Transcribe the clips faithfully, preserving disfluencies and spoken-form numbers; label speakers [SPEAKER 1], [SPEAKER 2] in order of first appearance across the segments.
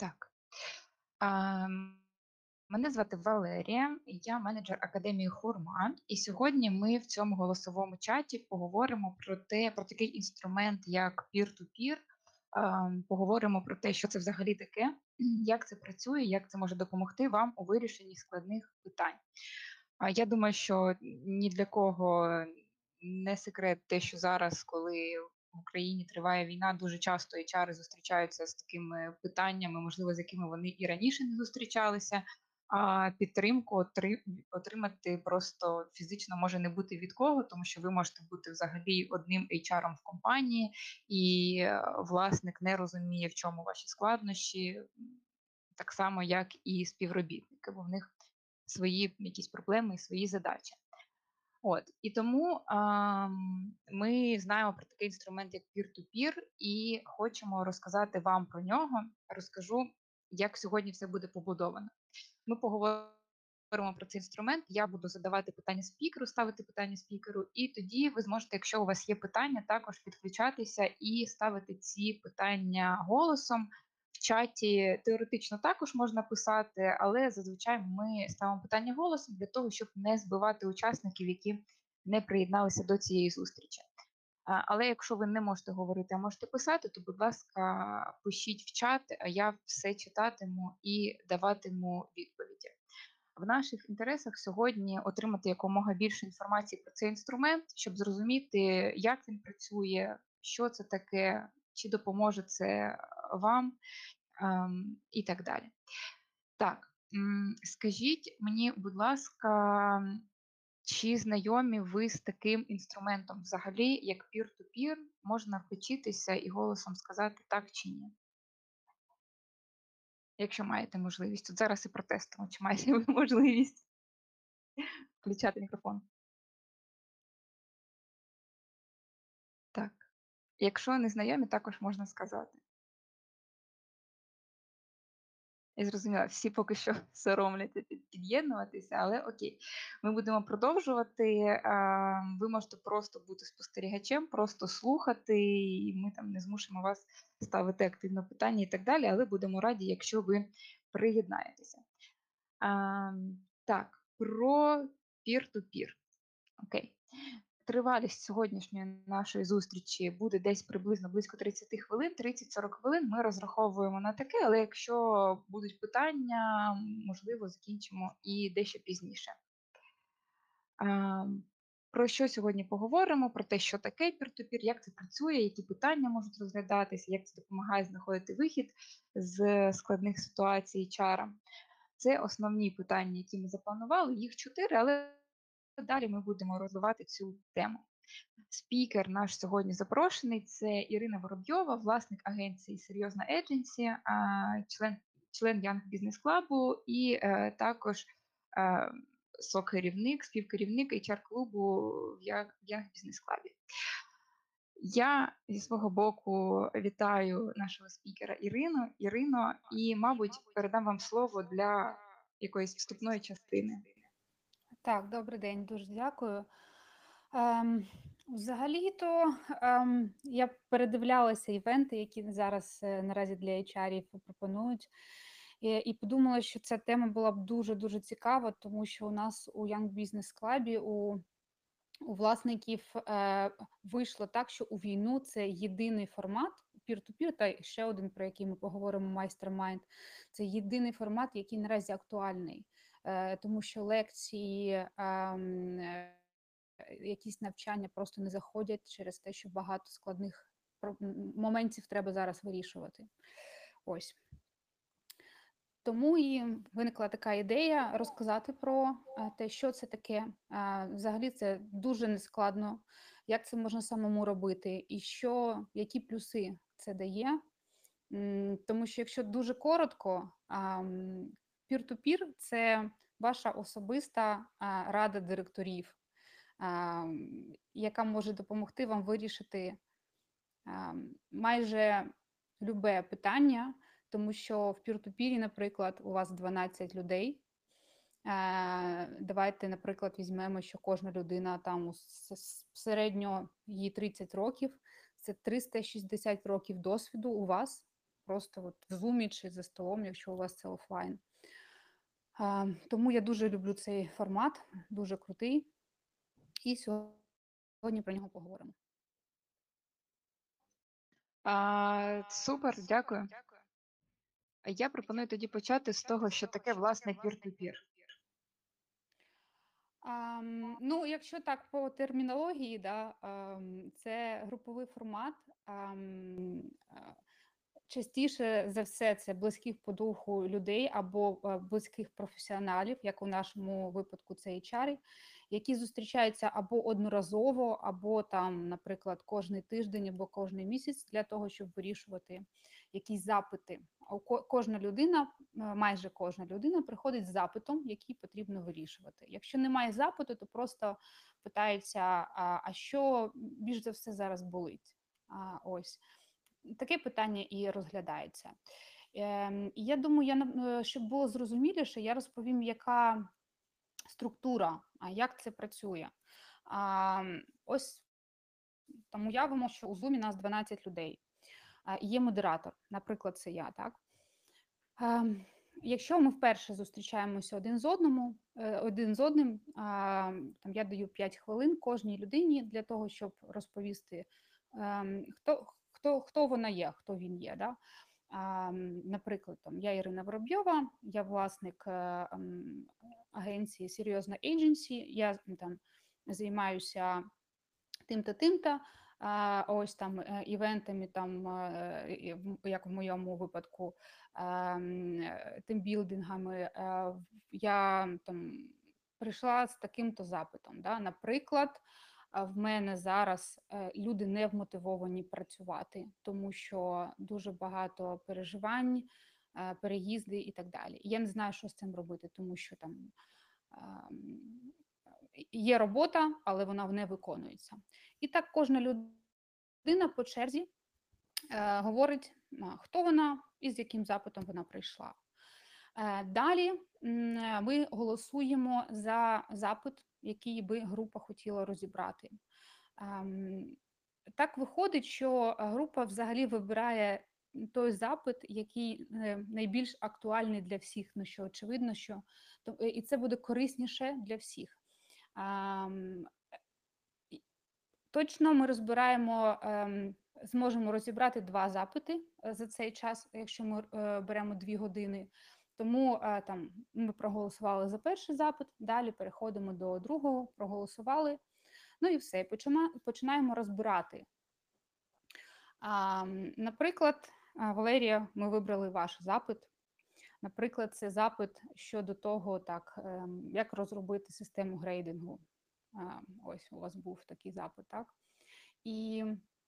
[SPEAKER 1] Так. А, Мене звати Валерія, я менеджер академії Хурма. І сьогодні ми в цьому голосовому чаті поговоримо про те, про такий інструмент, як peer-to-peer. А, Поговоримо про те, що це взагалі таке, як це працює, як це може допомогти вам у вирішенні складних питань. А я думаю, що ні для кого не секрет те, що зараз, коли в Україні триває війна, дуже часто ейч ар зустрічаються з такими питаннями, можливо, з якими вони і раніше не зустрічалися. А підтримку отри- отримати просто фізично може не бути від кого, тому що ви можете бути взагалі одним ейч ар-ом в компанії, і е, власник не розуміє, в чому ваші складнощі, так само, як і співробітники, бо в них свої якісь проблеми і свої задачі. От і тому а, ми знаємо про такий інструмент, як peer-to-peer, і хочемо розказати вам про нього. Розкажу, як сьогодні все буде побудовано. Ми поговоримо про цей інструмент. Я буду задавати питання спікеру, ставити питання спікеру, і тоді ви зможете, якщо у вас є питання, також підключатися і ставити ці питання голосом. В чаті теоретично також можна писати, але зазвичай ми ставимо питання голосом для того, щоб не збивати учасників, які не приєдналися до цієї зустрічі. Але якщо ви не можете говорити, а можете писати, то, будь ласка, пишіть в чат, а я все читатиму і даватиму відповіді. В наших інтересах сьогодні отримати якомога більше інформації про цей інструмент, щоб зрозуміти, як він працює, що це таке, чи допоможе це вам ем, і так далі. Так, скажіть мені, будь ласка, чи знайомі ви з таким інструментом взагалі, як peer-to-peer, можна включитися і голосом сказати так чи ні? Якщо маєте можливість. Тут зараз і протестуємо, чи маєте ви можливість включати мікрофон. Так. Якщо не знайомі, також можна сказати. Я зрозуміла, всі поки що соромляться під'єднуватися, але окей. Ми будемо продовжувати. Ви можете просто бути спостерігачем, просто слухати, і ми там не змусимо вас ставити активно питання і так далі, але будемо раді, якщо ви приєднаєтеся. Так, про peer-to-peer. Окей. Тривалість сьогоднішньої нашої зустрічі буде десь приблизно близько тридцять хвилин, тридцять-сорок хвилин. Ми розраховуємо на таке, але якщо будуть питання, можливо, закінчимо і дещо пізніше. Про що сьогодні поговоримо? Про те, що таке peer-to-peer, як це працює, які питання можуть розглядатися, як це допомагає знаходити вихід з складних ситуацій ейч ар. Це основні питання, які ми запланували, їх чотири, але далі ми будемо розвивати цю тему. Спікер наш сьогодні запрошений – це Ірина Воробйова, власник агенції Серйозна Едженсі, член, член Young Business Club і е, також е, сокерівник, співкерівник ейч ар-клубу в Young Business Club. Я зі свого боку вітаю нашого спікера Ірину, Ірино, і, мабуть, передам вам слово для якоїсь вступної частини.
[SPEAKER 2] Так, добрий день, дуже дякую. Ем, взагалі-то ем, я передивлялася івенти, які зараз е, наразі для ейч ар-ів пропонують, і, і подумала, що ця тема була б дуже-дуже цікава, тому що у нас у Young Business Club, у, у власників е, вийшло так, що у війну це єдиний формат, peer-to-peer, та ще один, про який ми поговоримо, Mastermind, це єдиний формат, який наразі актуальний. Тому що лекції, якісь навчання просто не заходять через те, що багато складних моментів треба зараз вирішувати. Ось. Тому і виникла така ідея розказати про те, що це таке. Взагалі це дуже нескладно, як це можна самому робити і що, які плюси це дає. Тому що якщо дуже коротко, peer-to-peer – це ваша особиста рада директорів, яка може допомогти вам вирішити майже любе питання, тому що в peer-to-peer, наприклад, у вас дванадцять людей. Давайте, наприклад, візьмемо, що кожна людина там середньо їй тридцять років, це триста шістдесят років досвіду у вас просто от в Zoom чи за столом, якщо у вас це офлайн. А, Тому я дуже люблю цей формат, дуже крутий. І сьогодні про нього поговоримо.
[SPEAKER 1] А, супер, дякую. Я пропоную тоді почати з того, що таке, власне, peer-to-peer.
[SPEAKER 2] Ам, ну, якщо так по термінології, да, ам, це груповий формат. Ам, а, Частіше за все це близьких по духу людей або е, близьких професіоналів, як у нашому випадку це ейч ар, які зустрічаються або одноразово, або там, наприклад, кожний тиждень або кожний місяць для того, щоб вирішувати якісь запити. А у ко- Кожна людина, е, майже кожна людина приходить з запитом, який потрібно вирішувати. Якщо немає запиту, то просто питається, а, а що більш за все зараз болить? А, ось. Таке питання і розглядається. Ем, і я думаю, я, нап- е, щоб було зрозуміліше, я розповім, яка структура, а як це працює. А, ось там уявимо, що у Zoom нас дванадцять людей. А, і є модератор, наприклад, це я, так? Ем, Якщо ми вперше зустрічаємося один з одному, е, один з одним, а, там я даю п'ять хвилин кожній людині для того, щоб розповісти, ем, хто, хто, хто вона є, хто він є. Да? А, Наприклад, там, я Ірина Воробйова, я власник е, ем, агенції Seriousna Agency, я там займаюся тим-то, тим-то, а, ось там е, івентами, там, е, і в- як в моєму випадку, ем, е, тимбілдингами, е, я там прийшла з таким-то запитом. Да? Наприклад, а, в мене зараз е, люди не вмотивовані працювати, тому що дуже багато переживань, е, переїзди і так далі. І я не знаю, що з цим робити, тому що там ем, є робота, але вона не виконується. І так кожна людина по черзі е, говорить, а, хто вона і з яким запитом вона прийшла. Е, Далі м, ми голосуємо за запит, який би група хотіла розібрати. Ем, Так виходить, що група взагалі вибирає той запит, який е, найбільш актуальний для всіх, ну що очевидно, що то- і це буде корисніше для всіх. Ем, і Точно ми розбираємо, ем, зможемо розібрати два запити е, за цей час, якщо ми е, беремо дві години. Тому е, там ми проголосували за перший запит, далі переходимо до другого, проголосували. Ну і все, починаємо, починаємо розбирати. А, Наприклад, а, Валерія, ми вибрали ваш запит. Наприклад, це запит щодо того, так, ем, як розробити систему грейдингу. А, Ось у вас був такий запит, так? І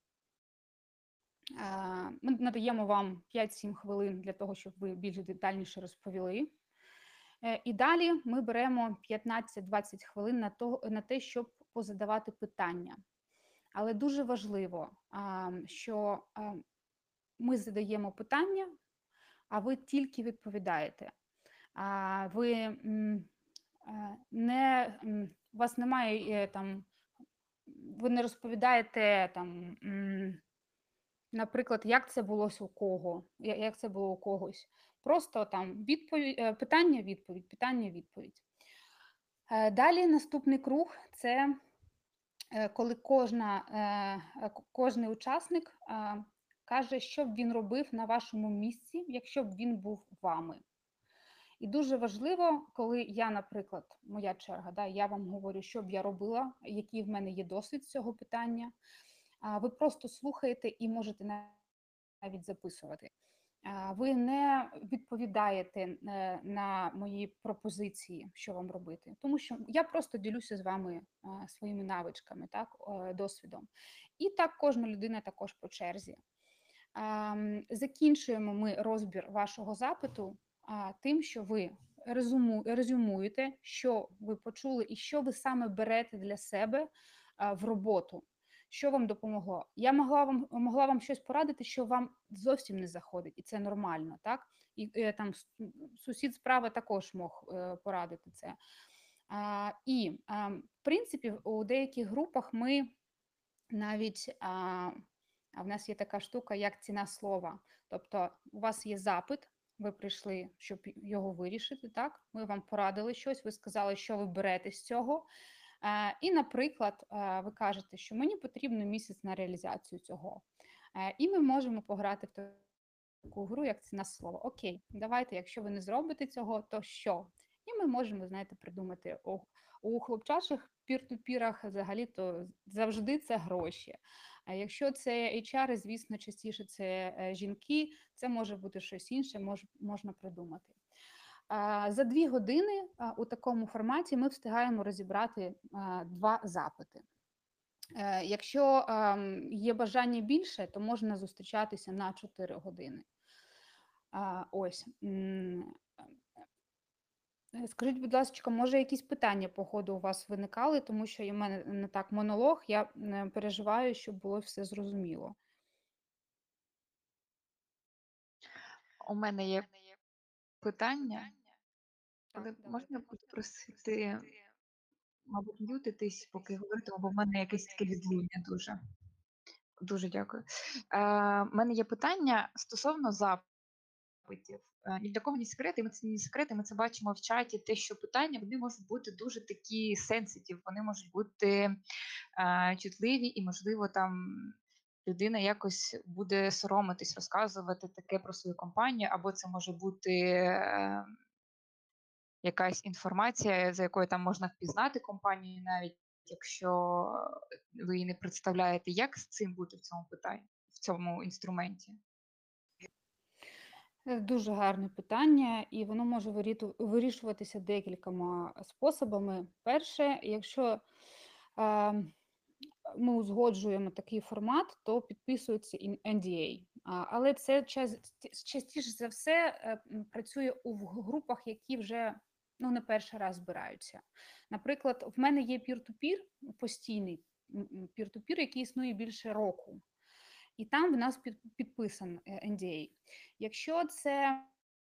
[SPEAKER 2] е, ми надаємо вам п'ять-сім хвилин для того, щоб ви більш детальніше розповіли. Е, І далі ми беремо п'ятнадцять-двадцять хвилин на, то, на те, щоб позадавати питання. Але дуже важливо, а, що а, ми задаємо питання, а ви тільки відповідаєте. А ви м, е, не м, у вас немає е, там, ви не розповідаєте там, м, наприклад, як це було у кого, я- як це було у когось. Просто там відповідь, е, питання, відповідь, питання, відповідь. Е, Далі наступний круг це е, коли кожна, е, к- кожний учасник е, каже, що б він робив на вашому місці, якщо б він був вами. І дуже важливо, коли я, наприклад, моя черга, да, я вам говорю, що б я робила, який в мене є досвід з цього питання. А ви просто слухаєте і можете навіть записувати. А, Ви не відповідаєте е, на мої пропозиції, що вам робити, тому що я просто ділюся з вами е, своїми навичками, так, е, досвідом. І так кожна людина також по черзі. Ам, Закінчуємо ми розбір вашого запиту а, тим, що ви резюму, резюмуєте, що ви почули і що ви саме берете для себе а, в роботу. Що вам допомогло? Я могла вам могла вам щось порадити, що вам зовсім не заходить, і це нормально, так? І е, там сусід справа також мог е, порадити це. А, І а, в принципі, у деяких групах ми навіть а, А в нас є така штука, як ціна слова. Тобто у вас є запит, ви прийшли, щоб його вирішити, так? Ми вам порадили щось, ви сказали, що ви берете з цього. Е, І, наприклад, е, ви кажете, що мені потрібно місяць на реалізацію цього. Е, І ми можемо пограти в таку гру, як ціна слова. Окей, давайте, якщо ви не зробите цього, то що? І ми можемо, знаєте, придумати у, у хлопчачих пір-ту-пірах взагалі-то завжди це гроші. А якщо це ейч ар, звісно, частіше це е, жінки, це може бути щось інше, мож, можна придумати. А, За дві години а, у такому форматі ми встигаємо розібрати а, два запити. Е, Якщо ем, є бажання більше, то можна зустрічатися на чотири години. А, Ось. М, е, Скажіть, будь ласка, може якісь питання по ходу у вас виникали, тому що у мене не так монолог, я е, переживаю, щоб було все зрозуміло.
[SPEAKER 1] У мене є питання,
[SPEAKER 2] Так,
[SPEAKER 1] але можна
[SPEAKER 2] давайте.
[SPEAKER 1] попросити, мабуть, м'ютитись, поки говоритиму, бо в мене якесь таке відлуння дуже. Дуже дякую. Е, в мене є питання стосовно запитів. Е, ні для кого не секрет, і ми це не секрет, і ми це бачимо в чаті, те, що питання, вони можуть бути дуже такі sensitive, вони можуть бути е, чутливі і, можливо, там людина якось буде соромитись розказувати таке про свою компанію, або це може бути е, якась інформація, за якою там можна впізнати компанію, навіть якщо ви її не представляєте. Як з цим бути в цьому питанні, в цьому інструменті?
[SPEAKER 2] Е, Дуже гарне питання, і воно може виріту- вирішуватися декількома способами. Перше, якщо е, ми узгоджуємо такий формат, то підписується ін- ен ді ей. А, Але це час- частіше за все е, м, працює у в групах, які вже ну, не перший раз збираються. Наприклад, в мене є пір-ту-пір, постійний м, м, пір-ту-пір, який існує більше року. І там в нас під, підписан е, ен ді ей. Якщо це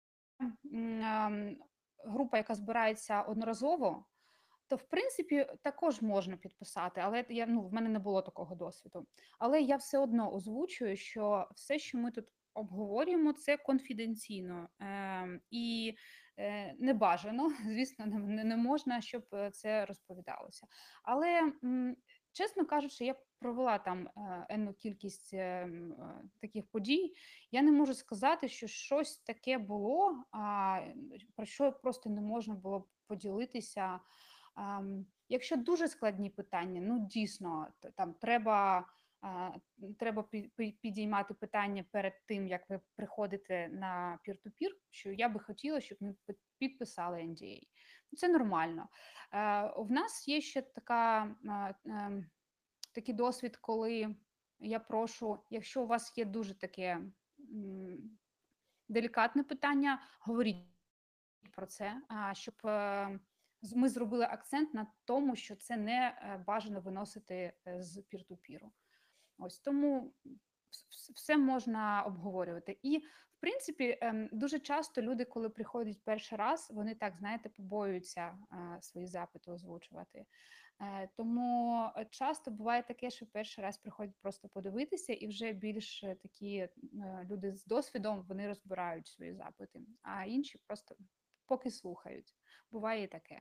[SPEAKER 2] м, ем, група, яка збирається одноразово, то в принципі також можна підписати, але я, ну, в мене не було такого досвіду. Але я все одно озвучую, що все, що ми тут обговорюємо, це конфіденційно е, і е, не бажано, звісно, не, не можна, щоб це розповідалося. Але м, чесно кажучи, я провела там е, енну кількість е, м, е, таких подій. Я не можу сказати, що щось таке було, а, про що просто не можна було поділитися. Ам, Якщо дуже складні питання, ну дійсно т- там треба, а, треба пі- пі- підіймати питання перед тим, як ви приходите на пір-ту-пір, що я би хотіла, щоб ми пи- підписали ен ді ей. Це нормально. Е, У нас є ще така, а, ем, такий досвід, коли я прошу, якщо у вас є дуже таке м, делікатне питання, говоріть про це, а, щоб е, з- ми зробили акцент на тому, що це не е, бажано виносити е, з пір-ту-піру. Ось тому вс- все можна обговорювати. І, в принципі, ем, дуже часто люди, коли приходять перший раз, вони так, знаєте, побоюються е, свої запити озвучувати. Е, Тому е, часто буває таке, що перший раз приходять просто подивитися, і вже більш е, такі е, люди з досвідом вони розбирають свої запити, а інші просто поки слухають. Буває і таке.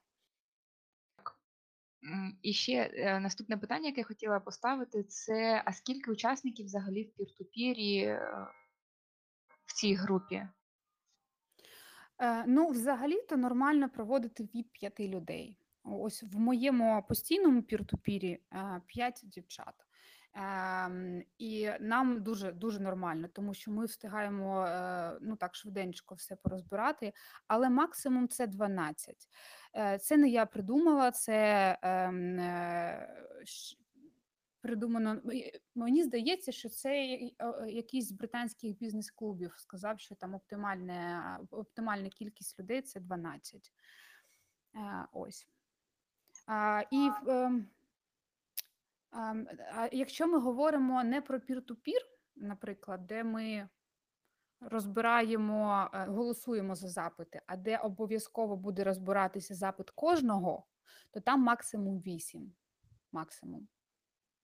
[SPEAKER 1] М, І ще е, наступне питання, яке я хотіла поставити, це а скільки учасників взагалі в пір-ту-пірі е, в цій групі?
[SPEAKER 2] Е, Ну, взагалі-то нормально проводити від п'яти людей. Ось в моєму постійному пір-ту-пірі е, п'ять дівчат. Ем, І нам дуже дуже нормально, тому що ми встигаємо е, ну так швиденько все порозбирати, але максимум це дванадцять. Е, Це не я придумала, це ем, е, щ- придумано. м, і Мені здається, що це я- е, якийсь з британських бізнес-клубів сказав, що там оптимальне, оптимальна кількість людей це дванадцять. Е, Ось. А, І в, ем, ем, а якщо ми говоримо не про пір-ту-пір, наприклад, де ми розбираємо, е, голосуємо за запити, а де обов'язково буде розбиратися запит кожного, то там максимум вісім. Максимум.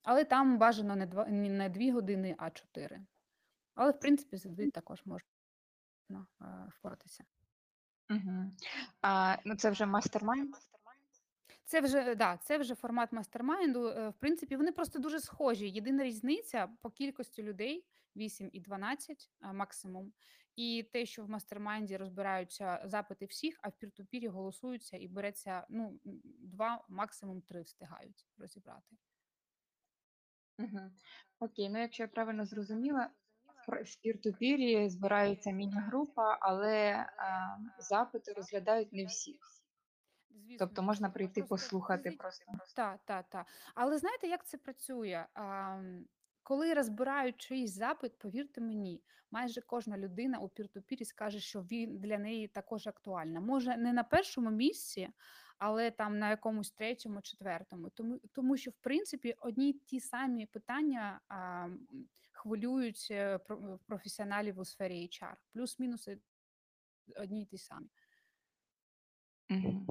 [SPEAKER 2] Але там бажано не два не дві години, а чотири. Але, в принципі, за дві також можна, е, впоратися.
[SPEAKER 1] Мгм. А, ну, це вже мастермайнд?
[SPEAKER 2] Це вже да, це вже формат мастермайнду. Е, в принципі, вони просто дуже схожі. Єдина різниця по кількості людей вісім і дванадцять, а, максимум. І те, що в мастермайнді розбираються запити всіх, а в пір-ту-пірі голосуються і береться, ну, м, два, максимум три встигають розібрати.
[SPEAKER 1] Мгм. Окей, ну якщо я правильно зрозуміла, в пр в пір-ту-пірі збирається міні-група, але, а, запити розглядають не всіх.
[SPEAKER 2] Звісно,
[SPEAKER 1] Тобто
[SPEAKER 2] не
[SPEAKER 1] можна
[SPEAKER 2] всіх.
[SPEAKER 1] прийти
[SPEAKER 2] Просто
[SPEAKER 1] послухати
[SPEAKER 2] фізич
[SPEAKER 1] просто.
[SPEAKER 2] та, та, та. Але знаєте, як це працює? Ам, коли розбирають чийсь запит, повірте мені, майже кожна людина у пір-ту-пірі скаже, що він для неї також актуальна. Може, не на першому місці, але там на якомусь третьому, четвертому. Тому, тому що, в принципі, одні й ті самі питання а, м, хвилюють е, про- професіоналів у сфері ейч ар. Плюс-мінус е, одні й ті самі.
[SPEAKER 1] Мгм.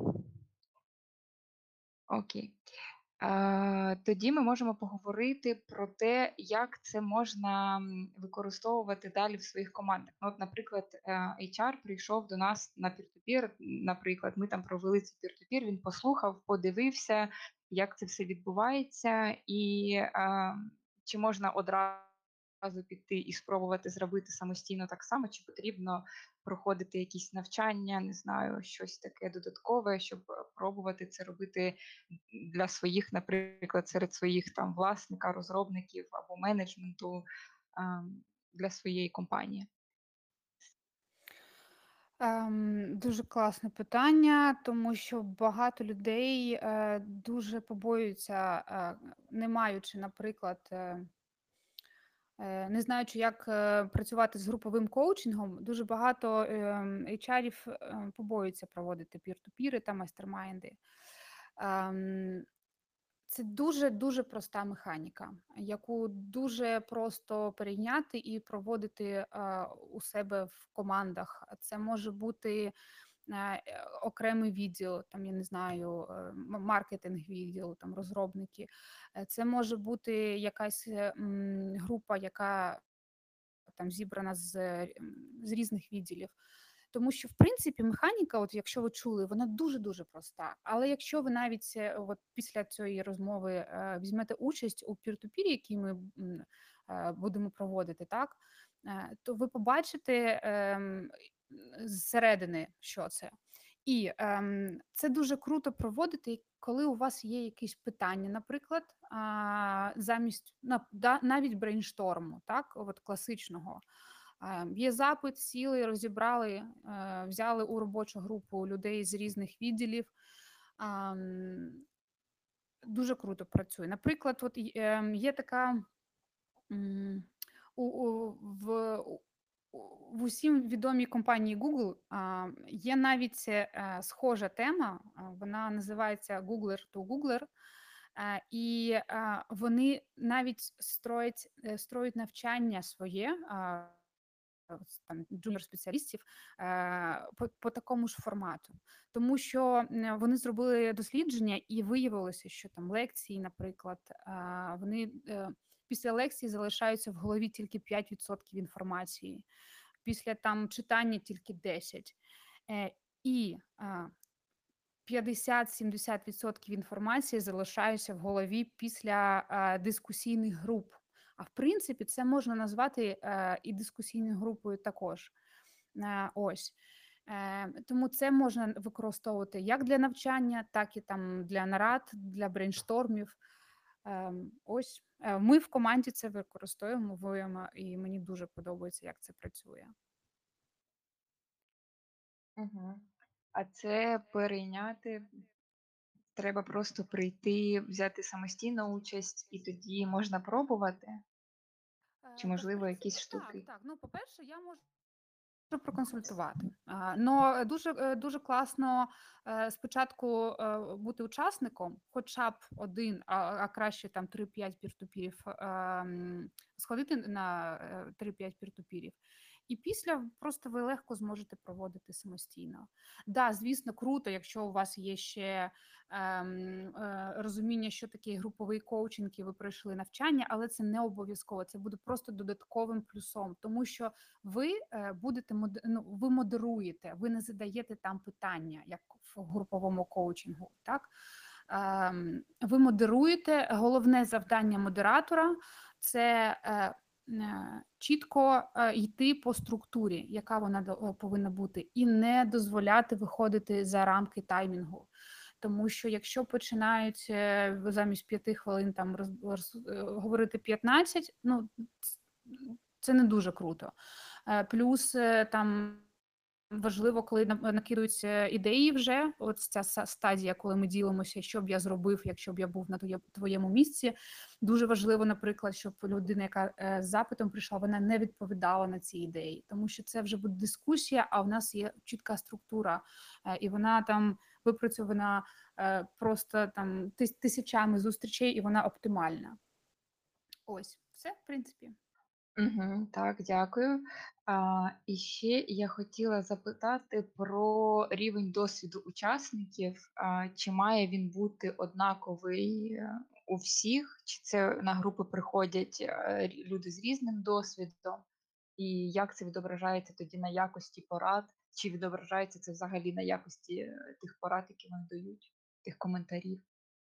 [SPEAKER 1] Окей. Е, тоді ми можемо поговорити про те, як це можна м, використовувати далі в своїх командах. Ну, от, наприклад, е, ейч ар прийшов до нас на пір-ту-пір. Наприклад, ми там провели цей пір-ту-пір, він послухав, подивився, як це все відбувається, і е, чи можна одразу піти і спробувати зробити самостійно так само, чи потрібно проходити якісь навчання, не знаю, щось таке додаткове, щоб е, пробувати це робити для своїх, наприклад, серед своїх там власника, розробників або менеджменту, ем, для своєї компанії?
[SPEAKER 2] Ем, дуже класне питання, тому що багато людей е, дуже побоюються, е, не маючи, наприклад, е, е, не знаючи, як е, працювати з груповим коучингом, дуже багато ем, ейч ар-ів е, побоюються проводити пір-ту-піри та майстермайнди. Ем, Це дуже-дуже проста механіка, яку дуже просто перейняти і проводити, а, у себе в командах. Це може бути, е, е, окремий відділ, там, я не знаю, е, м маркетинг-відділ, там, розробники. Е, це може бути якась, е, м, група, яка там зібрана з, м, з різних відділів. Тому що, в принципі, механіка, от якщо ви чули, вона дуже-дуже проста. Але якщо ви навіть е, от після цієї розмови е, візьмете участь у пір-ту-пірі, який ми м, е, будемо проводити, так, е, то ви побачите ем, зсередини, що це. І ем, це дуже круто проводити, коли у вас є якісь питання, наприклад, а, замість на, да, навіть брейншторму, так, от класичного. Е, Є запит, сіли, розібрали, е, взяли у робочу групу людей з різних відділів. Ам, Дуже круто працює. Наприклад, от ем, є така м, у, у, в, у- в усім відомій компанії Google а, є навіть е, схожа тема, а, вона називається Googler to Googler. Е, І е, вони навіть строять, е, строять навчання своє, а, з там джуніор-спеціалістів е, по, по такому ж формату. Тому що м, вони зробили дослідження і виявилося, що там лекції, наприклад, е, вони е, після лекції залишаються в голові тільки п'ять відсотків інформації, після там читання тільки десять. Е, І е, п'ятдесят-сімдесят відсотків інформації залишаються в голові після е, дискусійних груп. А в принципі, це можна назвати е, і дискусійною групою також. Е, ось. Е, Тому це можна використовувати як для навчання, так і там для нарад, для брейнштормів. Е, ось Е, ми в команді це використовуємо, воюємо, і мені дуже подобається, як це працює.
[SPEAKER 1] Мгм. А це перейняти треба просто прийти, взяти самостійну участь, і тоді можна пробувати? Чи,
[SPEAKER 2] Е, Та в
[SPEAKER 1] можливо, якісь
[SPEAKER 2] принципі, так,
[SPEAKER 1] штуки?
[SPEAKER 2] так. Ну, по-перше, я можу Можу проконсультувати. А, но дуже, е, дуже класно, е, спочатку, е, бути учасником, хоча б один, а а краще там три-п'ять пір-ту-пірів, ем, сходити на, е, три-п'ять пір-ту-пірів і після просто ви легко зможете проводити самостійно. Да, звісно, круто, якщо у вас є ще ем, е, розуміння, що таке груповий коучинг, і ви пройшли навчання, але це не обов'язково. Це буде просто додатковим плюсом, тому що ви е, будете мод- ну, ви модеруєте, ви не задаєте там питання, як в груповому коучингу. Так Ем, ви модеруєте. Головне завдання модератора це е, е, чітко е, йти по структурі, яка вона до- е, повинна бути, і не дозволяти виходити за рамки таймінгу. Тому що якщо починають е, замість п'яти хвилин там роз, роз, е, говорити п'ятнадцять, ну це не дуже круто. Е, Плюс е, там важливо, коли на- накидаються ідеї вже, от ця са- стадія, коли ми ділимося, що б я зробив, якщо б я був на твоє- твоєму місці. Дуже важливо, наприклад, щоб людина, яка е, з запитом прийшла, вона не відповідала на ці ідеї, тому що це вже буде дискусія, а в нас є чітка структура, е, і вона там випрацьована е, просто там тис- тисячами зустрічей, і вона оптимальна. Ось, все, в принципі.
[SPEAKER 1] Мгм. Так, дякую. А, і ще я хотіла запитати про рівень досвіду учасників. А, чи має він бути однаковий е, у всіх? Чи це на групи приходять е, рі- люди з різним досвідом? І як це відображається тоді на якості порад? Чи відображається це взагалі на якості е, тих порад, які вони дають, тих коментарів?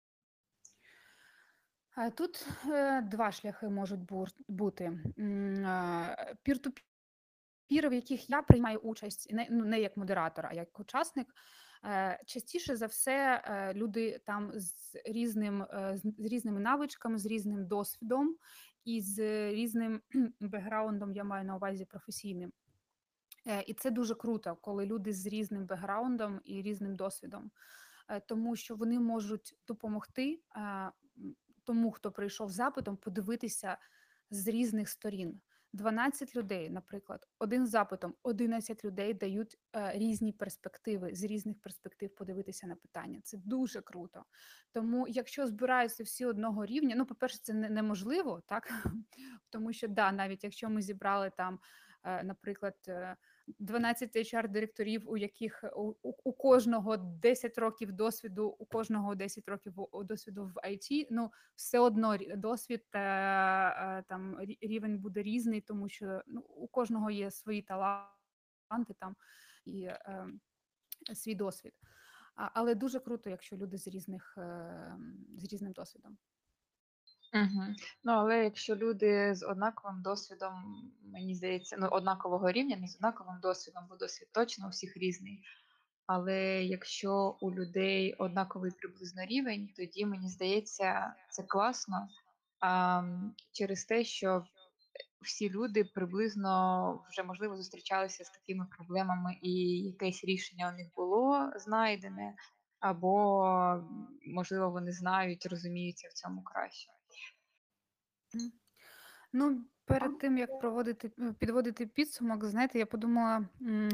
[SPEAKER 2] Е, Тут е, два шляхи можуть бур- бути. М, е, Пір-ту-пір, в яких я приймаю участь, не, ну, не як модератор, а як учасник. Е, Частіше за все, е, люди там з різним, е, з з різними навичками, з різним досвідом і з різним бекграундом, я маю на увазі професійним. Е, І це дуже круто, коли люди з різним бекграундом і різним досвідом, е, тому що вони можуть допомогти е, м, тому, хто прийшов з запитом, подивитися з різних сторін. дванадцять людей, наприклад, один з запитом, одинадцять людей дають е, різні перспективи, з різних перспектив подивитися на питання. Це дуже круто. Тому, якщо збираються всі одного рівня, ну, по-перше, це не- неможливо, так? Тому що, да, навіть якщо ми зібрали там, е, наприклад, е, дванадцять ейч ар-директорів, у яких у, у, у кожного десять років досвіду, у кожного десять років у- досвіду в ай ті, ну, все одно рі- досвід е, е, там рі- рівень буде різний, тому що ну, у кожного є свої таланти там і е, свій досвід. А, але дуже круто, якщо люди з різних е, з різним досвідом.
[SPEAKER 1] Мгм. Ну, але якщо люди з однаковим досвідом, мені здається, ну, однакового рівня, не з однаковим досвідом, бо досвід точно у всіх різний. Але якщо у людей однаковий приблизно рівень, тоді мені здається, це класно. А, м, через те, що всі люди приблизно вже можливо зустрічалися з такими проблемами, і якесь рішення у них було знайдене, або м, можливо вони знають, розуміються в цьому краще.
[SPEAKER 2] М. Ну, перед тим як проводити е, підводити підсумок, знаєте, я подумала. м,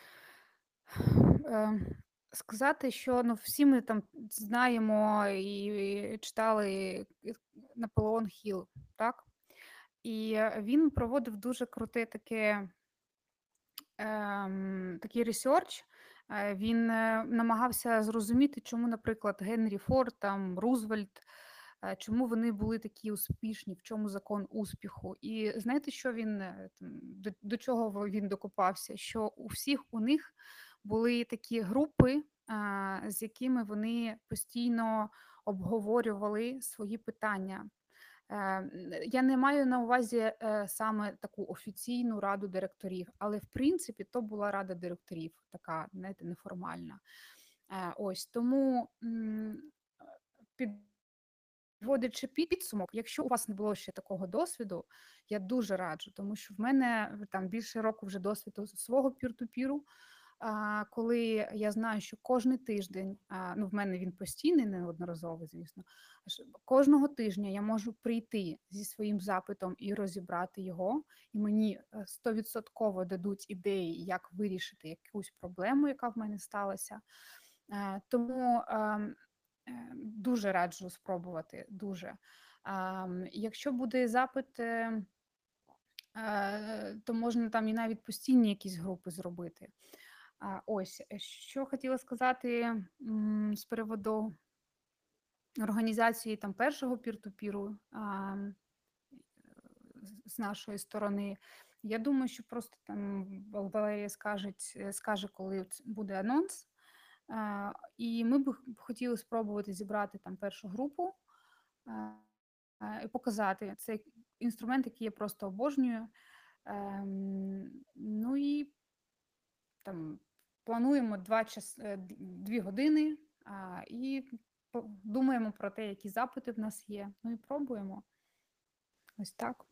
[SPEAKER 2] Е, Сказати, що ну всі ми там знаємо і читали Наполеон Хіл, так? І він проводив дуже круте таке ем, такий ресерч. Е, Він е, намагався зрозуміти, чому, наприклад, Генрі Форд, там Рузвельт, е, чому вони були такі успішні, в чому закон успіху. І знаєте, що він е, там, до, до чого він докопався? Що у всіх у них були такі групи, а, з якими вони постійно обговорювали свої питання. Е, Я не маю на увазі е, саме таку офіційну раду директорів, але в принципі то була рада директорів, така, знаєте, неформальна. Е, Ось тому, м, підводячи підсумок, якщо у вас не було ще такого досвіду, я дуже раджу, тому що в мене там більше року вже досвіду свого пір-ту-піру. А, коли я знаю, що кожний тиждень, а, ну в мене він постійний, неодноразовий, звісно, аж кожного тижня я можу прийти зі своїм запитом і розібрати його, і мені е, стовідсотково дадуть ідеї, як вирішити якусь проблему, яка в мене сталася. Е, Тому ем, е, дуже раджу спробувати, дуже. Ем, Якщо буде запит, е, Е, то можна там і навіть постійні якісь групи зробити. А, ось, е, що хотіла сказати, м, з приводу організації там першого пір-ту-піру, а, з з нашої сторони. Я думаю, що просто там Вал Валерія скажеть е, скаже, коли ц буде анонс. А, і ми би х хотіли спробувати зібрати там першу групу, а, і показати. Цей інструмент, який я просто обожнюю. Ем, ну і там плануємо два час е, д дві години, а, і по думаємо про те, які запити в нас є. Ну і пробуємо. Ось так.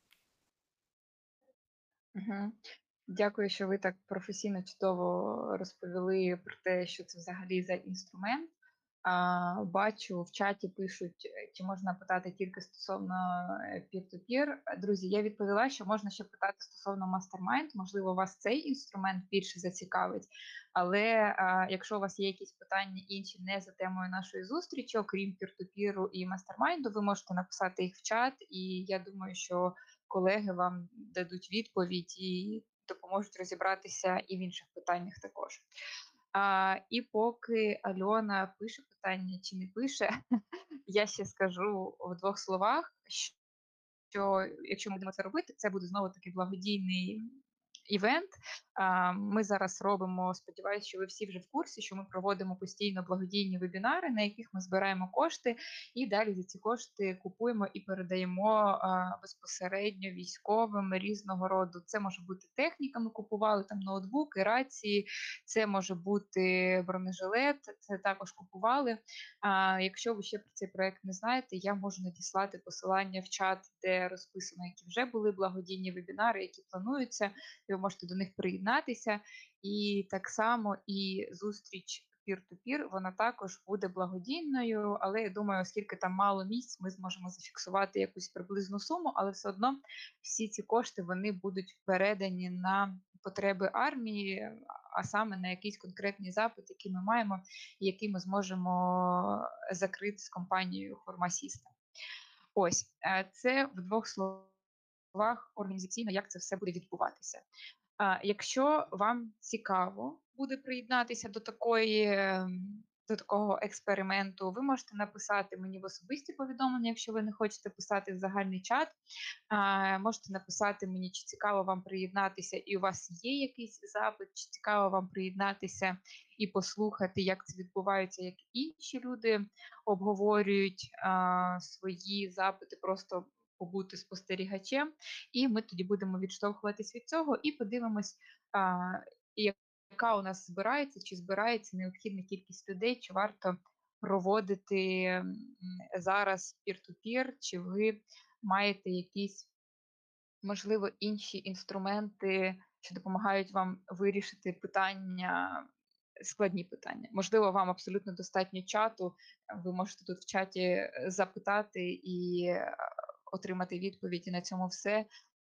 [SPEAKER 1] Мгм. Дякую, що ви так професійно чудово розповіли про те, що це взагалі за інструмент. А, бачу, в чаті пишуть, е, чи можна питати тільки стосовно е, peer-to-peer. Друзі, я відповіла, що можна ще питати стосовно Mastermind. Можливо, вас цей інструмент більше зацікавить. Але а, якщо у вас є якісь питання інші не за темою нашої зустрічі, окрім peer-to-peer і Mastermind, ви можете написати їх в чат, і я думаю, що колеги вам дадуть відповідь і допоможуть розібратися і в інших питаннях також. А, І поки Альона пише питання чи не пише, я ще скажу в двох словах, що якщо ми будемо це робити, це буде знову таки благодійний івент. А, Ми зараз робимо, сподіваюся, що ви всі вже в курсі, що ми проводимо постійно благодійні вебінари, на яких ми збираємо кошти, і далі за ці кошти купуємо і передаємо а, безпосередньо військовим різного роду. Це може бути техніка, ми купували там ноутбуки, рації, це може бути бронежилет, це також купували. А якщо ви ще про цей проект не знаєте, я можу надіслати посилання в чат, де розписано, які вже були благодійні вебінари, які плануються, і ви можете до них приєднатися. І так само і зустріч peer-to-peer, вона також буде благодійною, але я думаю, оскільки там мало місць, ми зможемо зафіксувати якусь приблизну суму, але все одно всі ці кошти вони будуть передані на потреби армії, а саме на якийсь конкретний запит, який ми маємо, і який ми зможемо закрити з компанією Формасіста. Ось е, це в двох словах організаційно, як це все буде відбуватися. А, Якщо вам цікаво буде приєднатися до такої ем, до такого експерименту, ви можете написати мені в особисті повідомлення, якщо ви не хочете писати в загальний чат. А, Можете написати мені, чи цікаво вам приєднатися, і у вас є якийсь запит, чи цікаво вам приєднатися і послухати, як це відбувається, як інші люди обговорюють а, свої запити, просто побути спостерігачем. І ми тоді будемо відштовхуватись від цього і подивимось, а, яка у нас збирається, чи збирається необхідна кількість людей, чи варто проводити м, зараз peer-to-peer, чи ви маєте якісь, можливо, інші інструменти, що допомагають вам вирішити питання, складні питання. Можливо, вам абсолютно достатньо чату, ви можете тут в чаті е, запитати і е, отримати відповідь, і на цьому все.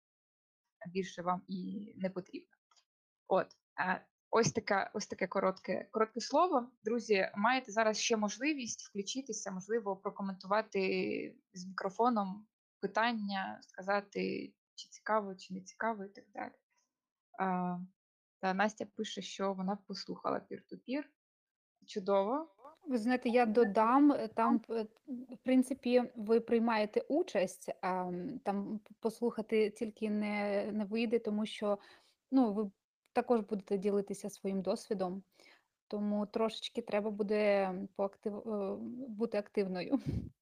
[SPEAKER 1] Більше вам і не потрібно. От, е, ось таке, ось таке коротке, коротке слово. Друзі, маєте зараз ще можливість включитися, можливо, прокоментувати з мікрофоном питання, сказати, чи цікаво, чи не цікаво, і так далі. А, та Настя пише, що вона послухала пір-ту-пір. Чудово.
[SPEAKER 2] Ви знаєте, я додам, е, там, е, в принципі, ви приймаєте участь, а, м, там п послухати тільки не не вийде, тому що, ну, ви також будете ділитися своїм досвідом, тому трошечки треба буде поактив е, бути активною.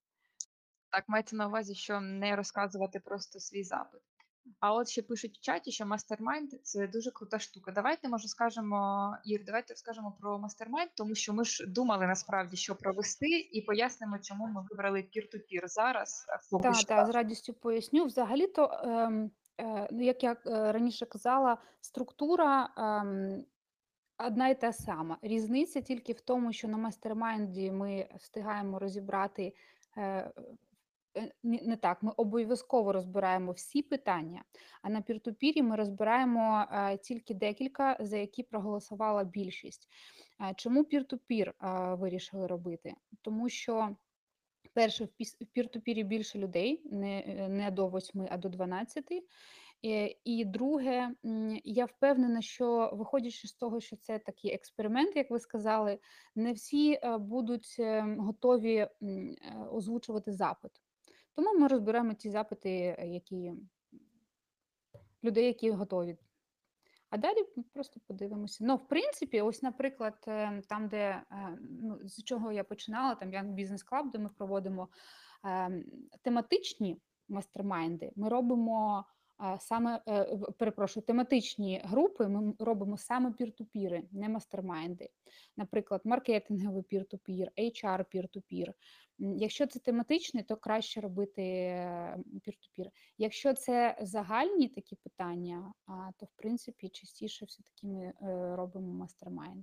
[SPEAKER 1] Так, мається на увазі, що не розказувати просто свій запит. А от ще пишуть в чаті, що мастермайнд це дуже крута штука. Давайте, може, скажемо, Ір, давайте розкажемо про мастермайнд, тому що ми ж думали насправді, що провести, і пояснимо, чому ми вибрали пір-ту-пір зараз, а поки
[SPEAKER 2] Так,
[SPEAKER 1] що.
[SPEAKER 2] так, з радістю поясню. Взагалі-то, ем, е, ну, як я е, раніше казала, структура ем, одна й та сама. Різниця тільки в тому, що на мастермайнді ми встигаємо розібрати е, е, ні- не так, ми обов'язково розбираємо всі питання, а на пір-ту-пірі ми розбираємо е, тільки декілька, за які проголосувала більшість. Е, Чому пір-ту-пір е, вирішили робити? Тому що перше, в піс- в пір-ту-пірі більше людей, не, е, не до восьми, а до дванадцяти. Е, і друге, м, я впевнена, що виходячи з того, що це такий експеримент, як ви сказали, не всі, е, будуть, ем, готові, м, е, озвучувати запит. Тому ми розберемо ті запити, е, які людей, які готові. А далі м, просто подивимося. Ну, в принципі, ось, наприклад, е, там, де е, ну, з чого я починала, там Young Business Club, де ми проводимо ем, тематичні мастермайнди, ми робимо е, саме, е, в- перепрошую, тематичні групи ми м- робимо саме пір-ту-піри, не мастермайнди. Наприклад, маркетинговий пір-ту-пір, ейч ар пір-ту-пір. М, Якщо це тематичний, то краще робити е, пір-ту-пір. Якщо це загальні такі питання, а, то в принципі частіше все-таки ми е, робимо мастермайнд.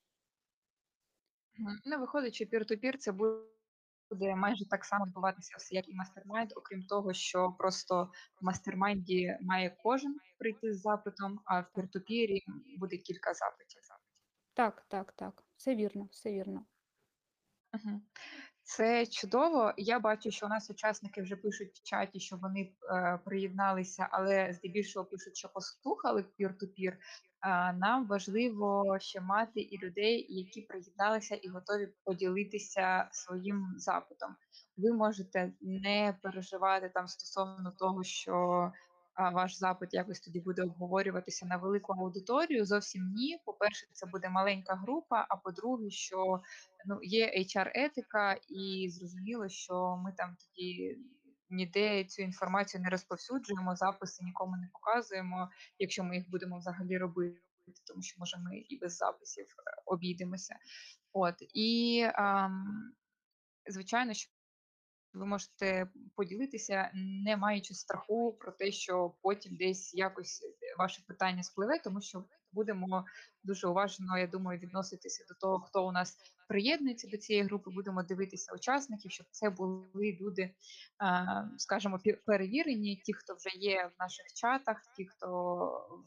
[SPEAKER 1] Мгм. Ну, виходить, що пір-ту-пір це буде майже так само відбуватися, все як і мастермайнд, окрім того, що просто в мастермайнді має кожен прийти з запитом, а в пір-ту-пірі буде кілька запитів.
[SPEAKER 2] Так, так, так. Все вірно, все вірно.
[SPEAKER 1] Мгм. Це чудово. Я бачу, що у нас учасники вже пишуть в чаті, що вони е, приєдналися, але здебільшого пишуть, що послухали peer-to-peer. А, Нам важливо ще мати і людей, які приєдналися і готові поділитися своїм запитом. Ви можете не переживати там стосовно того, що а, ваш запит якось тоді буде обговорюватися на велику аудиторію. Зовсім ні. По-перше, це буде маленька група. А по-друге, що ну, є ейч ар-етика, і зрозуміло, що ми там тоді ніде цю інформацію не розповсюджуємо, записи нікому не показуємо, якщо ми їх будемо взагалі робити, тому що може ми і без записів е, обійдемося. От і ам, звичайно, що ви можете поділитися, не маючи страху про те, що потім десь якось ваше питання спливе, тому що будемо дуже уважно, я думаю, відноситися до того, хто у нас приєднується до цієї групи. Будемо дивитися учасників, щоб це були люди, а, скажімо, пі- перевірені, ті, хто вже є в наших чатах, ті, хто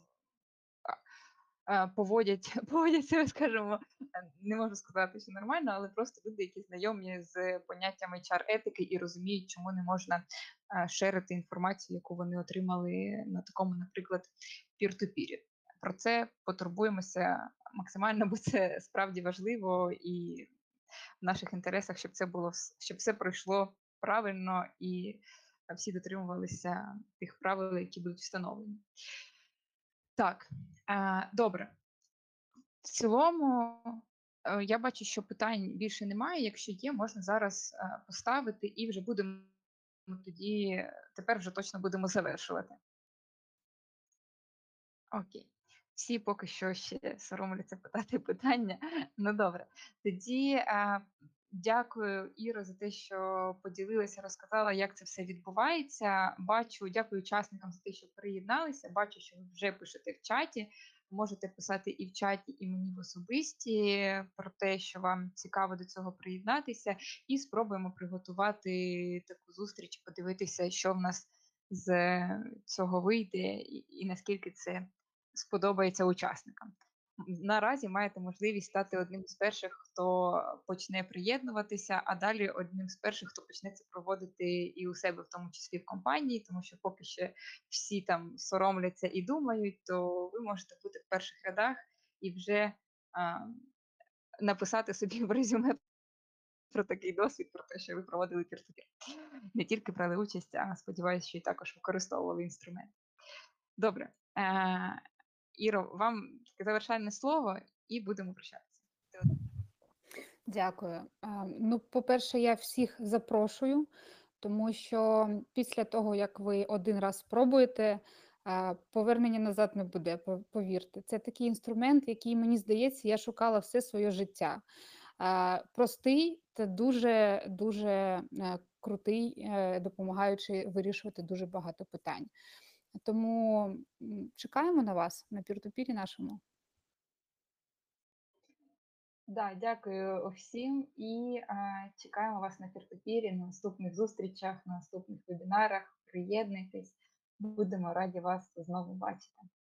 [SPEAKER 1] е, поводять, поводять себе, скажімо, е, не можу сказати, що нормально, але просто люди, які знайомі з поняттями ейч ар-етики і розуміють, чому не можна е, шерити інформацію, яку вони отримали на такому, наприклад, пір-ту-пірі. Про це потурбуємося максимально, бо це справді важливо і в наших інтересах, щоб це було щоб все пройшло правильно і всі дотримувалися тих правил, які будуть встановлені. Так, е, добре. В цілому, е, я бачу, що питань більше немає. Якщо є, можна зараз е, поставити і вже будемо тоді, тепер вже точно будемо завершувати. Окей. Всі поки що ще соромляться питати питання. Ну добре. Тоді е, дякую, Іро, за те, що поділилася, розказала, як це все відбувається. Бачу, дякую учасникам за те, що приєдналися. Бачу, що ви вже пишете в чаті. Можете писати і в чаті, і мені в особисті про те, що вам цікаво до цього приєднатися, і спробуємо приготувати таку зустріч, подивитися, що в нас з цього вийде, і, і наскільки це сподобається учасникам. Наразі маєте можливість стати одним з перших, хто почне приєднуватися, а далі одним з перших, хто почне це проводити і у себе, в тому числі в компанії, тому що поки ще всі там соромляться і думають, то ви можете бути в перших рядах і вже а, написати собі в резюме про такий досвід, про те, що ви проводили пір-ту-пір. Не тільки брали участь, а сподіваюся, що і також використовували інструмент. Добре. Е, Іро, вам таке завершальне слово, і будемо прощатися.
[SPEAKER 2] Дякую. Е, Ну, по-перше, я всіх запрошую, тому що після того, як ви один раз спробуєте, е, повернення назад не буде, по- повірте. Це такий інструмент, який, мені здається, я шукала все своє життя. Е, Простий та дуже дуже е, крутий, е, допомагаючи вирішувати дуже багато питань. Тому м, чекаємо на вас на пір-ту-пірі нашому.
[SPEAKER 1] Да, дякую всім і е, чекаємо вас на пір-ту-пірі, на наступних зустрічах, на наступних вебінарах. Приєднуйтесь, будемо раді вас знову бачити.